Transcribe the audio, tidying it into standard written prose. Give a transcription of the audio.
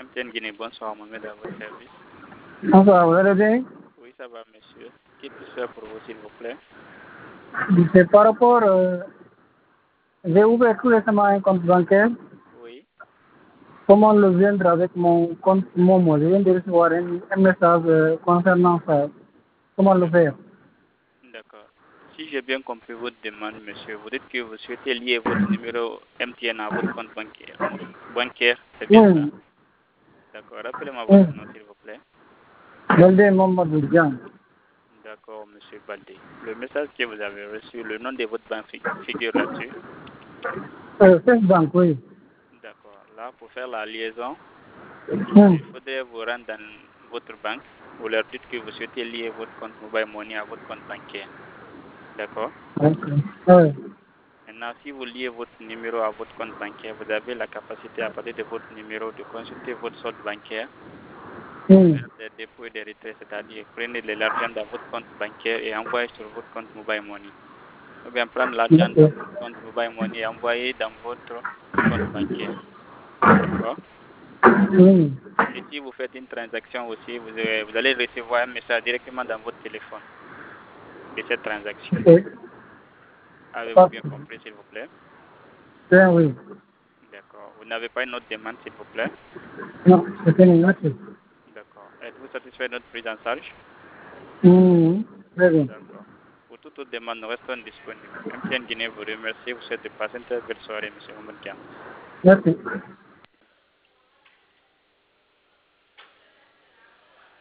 MTN Guinée, bonsoir, Mohamed à votre service. Bonsoir, vous allez bien? Oui, ça va, monsieur. Qui peut faire pour vous, s'il vous plaît? C'est par rapport, j'ai ouvert tout récemment un compte bancaire. Oui. Comment le joindre avec mon compte Momo? Je viens de recevoir un message concernant ça. Comment le faire? D'accord. Si j'ai bien compris votre demande, monsieur, vous dites que vous souhaitez lier votre numéro MTN à votre compte bancaire, c'est bien ça? Oui. D'accord. Rappelez-moi votre nom, s'il vous plaît. Balde Mamadou Dian. D'accord, monsieur Baldé. Le message que vous avez reçu, le nom de votre banque figure là-dessus? C'est banque, oui. D'accord. Là, pour faire la liaison, Hmm. il faudrait vous rendre dans votre banque. Vous leur dites que vous souhaitez lier votre compte Mobile Money à votre compte bancaire. D'accord? Oui. Maintenant, si vous liez votre numéro à votre compte bancaire, vous avez la capacité à partir de votre numéro de consulter votre solde bancaire, faire des dépôts et des retraits, c'est-à-dire prenez de l'argent dans votre compte bancaire et envoyer sur votre compte Mobile Money. Ou bien prendre l'argent dans votre compte Mobile Money et envoyer dans votre compte bancaire. D'accord? Oui. Et si vous faites une transaction aussi, vous allez recevoir un message directement dans votre téléphone de cette transaction. Oui. Avez-vous bien compris, s'il vous plaît? Bien, oui. D'accord. Vous n'avez pas une autre demande, s'il vous plaît? Non, c'est une note. D'accord. Êtes-vous satisfait de notre prise en charge? Très bien. D'accord. Pour toute autre demande, nous restons disponibles. MTN Guinée vous remercie. Vous souhaite de passer une très belle soirée, M. Mohamed Kiam. Merci.